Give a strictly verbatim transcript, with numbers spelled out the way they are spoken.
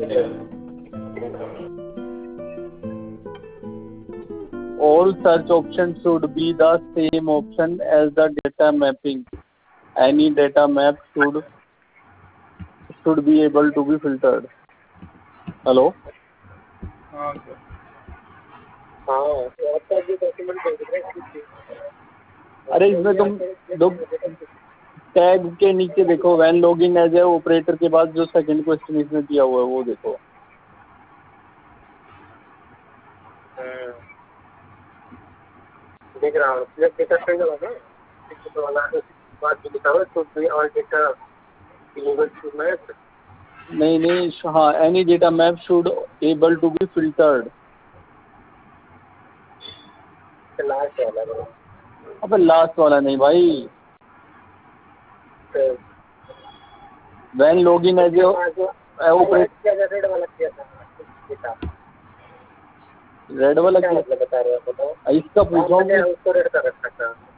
All search options should be the same option as the data mapping. Any data map should should be able to be filtered. Hello हाँ sir. हाँ और तो भी document भेज रहे हैं। अरे इसमें तुम दो टैग के नीचे देखो, when login as a operator के बाद जो सेकंड क्वेश्चन इसमें दिया हुआ है वो देखो। देख रहा हूँ डेटा फ्रेंड वाला ना वाला बात जो लिखा हुआ है तो भी और डेटा डिलीवर टू मैप। नहीं नहीं हाँ, any data map should able to be filtered. Last वाला अबे लास्ट वाला नहीं भाई, when login as a operator. Red वाला किया था, रेड वाला क्या मतलब बता रहे हो? बताओ इसका पूछो। उसको रेड कर रखा था।